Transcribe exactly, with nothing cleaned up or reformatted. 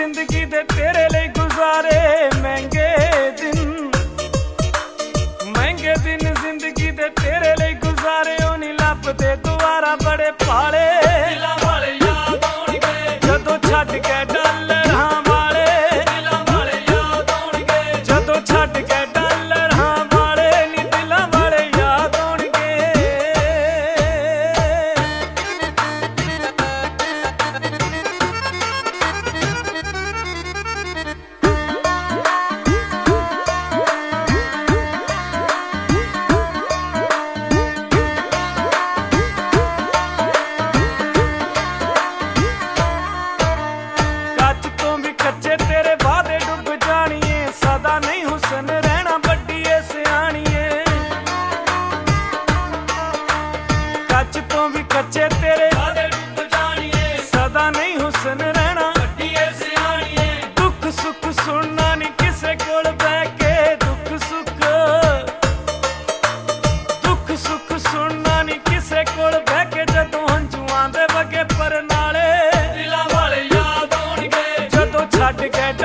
जिंदगी दे तेरे लिए गुजारे महंगे दिन, महंगे दिन जिंदगी दे तेरे लिए गुजारे ओ नी लभदे दुबारा बड़े पाले दिलां वाले याद आउणगे जदों छड्ड के डॉलरां वाले दिलां वाले याद आउणगे जदों छड्ड के डॉलरां वाले नी दिलां वाले याद आउणगे। कच्चे तेरे वादे डुब जानिए सदा नहीं हुसन रहना बड्डी ए सियाणिए, कच तो भी कच्चे तेरे वादे डुब जानिए सदा नहीं हुसन रहना बड्डी ए सियाणिए। दुख सुख सुनना नहीं किसे कोल बैठ के दुख सुख दुख सुख सुनना नहीं किसे कोल बैठ के जदों हंझुआं दे वगे पर नाले दिलां वाले याद आउणगे जदों छड्ड के